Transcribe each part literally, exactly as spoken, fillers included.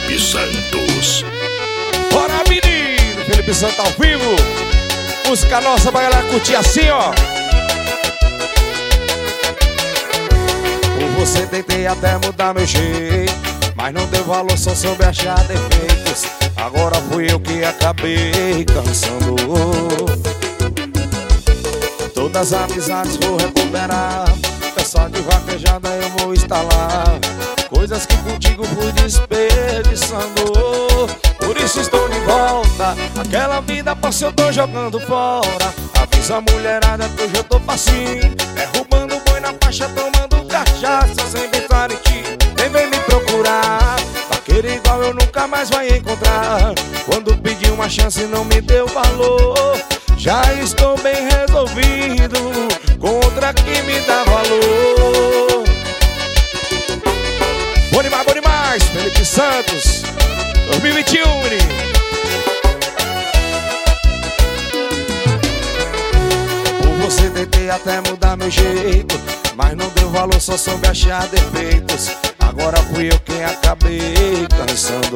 Felipe Santos. Bora, menino! Felipe Santos ao vivo. Música nossa pra galera curtir assim, ó. Por você tentei até mudar meu jeito, mas não deu valor, só soube achar defeitos. Agora fui eu que acabei cansando. Todas as amizades vou recuperar, só de vaquejada eu vou instalar. Coisas que contigo fui desperdiçando, por isso estou de volta. Aquela vida passou, eu tô jogando fora. Avisa a mulherada que hoje eu tô facinho, derrubando boi na faixa, tomando cachaça sem pensar em ti. Nem vem me procurar, vaqueiro igual eu nunca mais vai encontrar. Quando pedi uma chance não me deu valor, já estou bem resolvido contra quem me dá valor. Bom demais, bom demais, Felipe Santos, dois mil e vinte e um, menino. Por você tentei até mudar meu jeito, mas não deu valor, só soube achar defeitos. Agora fui eu quem acabei cansando.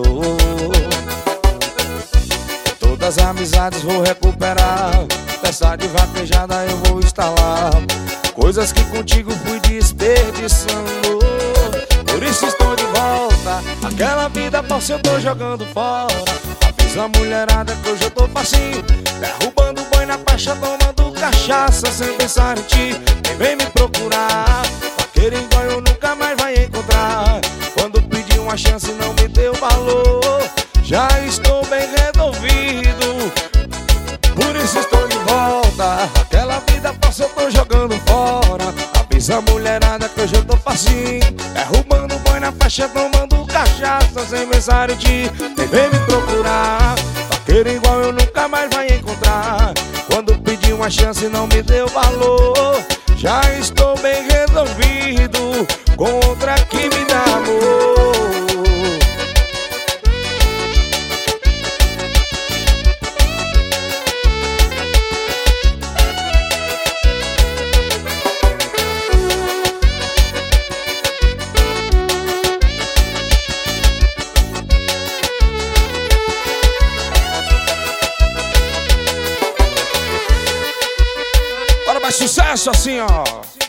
Todas as amizades vou recuperar, peça de vaquejada eu vou instalar. Coisas que contigo fui desperdiçando, por isso estou de volta. Aquela vida passou, eu tô jogando fora. Avisa a mulherada que hoje eu tô facinho, derrubando boi na faixa, tomando cachaça sem pensar em ti. Nem vem me procurar, vaqueiro igual eu nunca mais vai encontrar. Quando pedi uma chance não me deu valor, já estou bem resolvido, por isso estou de volta. Aquela vida passou, eu tô jogando fora. Avisa a mulherada que hoje eu tô facinho, derrubando boi na faixa, tomando cachaça sem pensar em ti. Nem vem me procurar, vaqueiro igual eu nunca mais vai encontrar. Quando pedi uma chance não me deu valor, já estou bem resolvido contra quem me dá amor. Mais sucesso assim, ó.